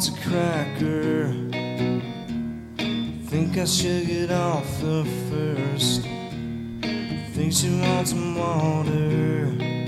wants a cracker. Think I should get off the first. Think she wants some water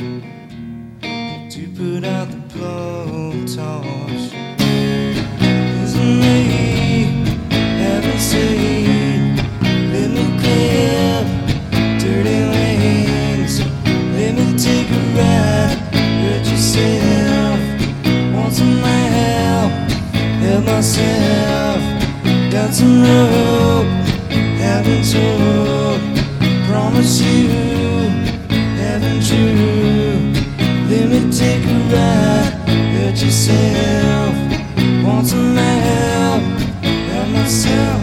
to put out the blowtorch. Isn't me having said, let me clip dirty wings, let me take a ride, hurt yourself, want some help, help myself, got some rope, haven't told, promise you, haven't true, let me take a ride, hurt yourself, want some help, help myself.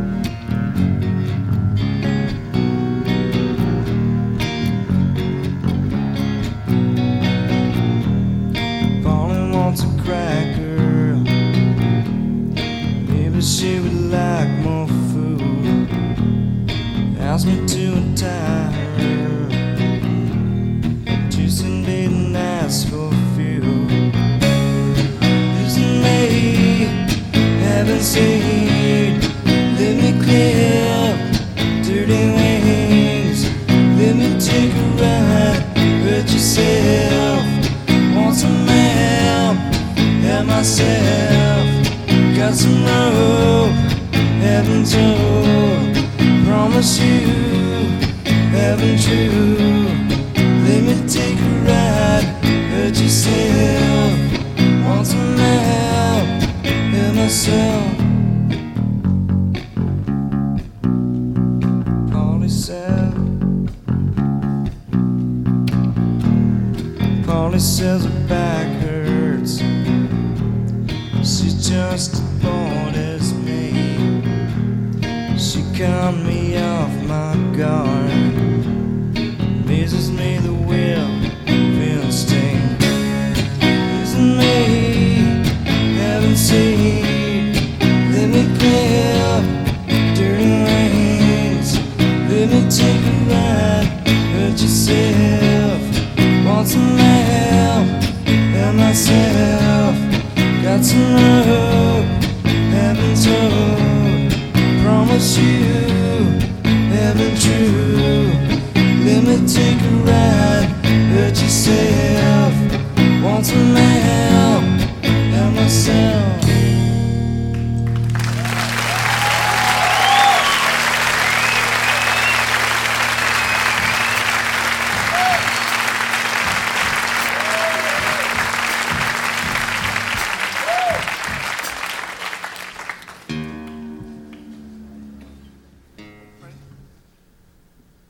Pauline wants a cracker, maybe she would like more food, ask me to untie her, juice and bait and ask for fuel. Isn't me having said, let me clip dirty wings, let me take a ride, hurt yourself, want some help, help myself, got some rope, haven't told, promise you, haven't true, let me take a ride, hurt yourself, want some help, help myself. Polly says her back hurts, she's just as bored as me, she cut me off my guard, amazes me the will of instinct. Isn't me having seen, let me clip dirty wings, let me take a ride, hurt yourself, want some help, help myself, got some rope, haven't told, promise you,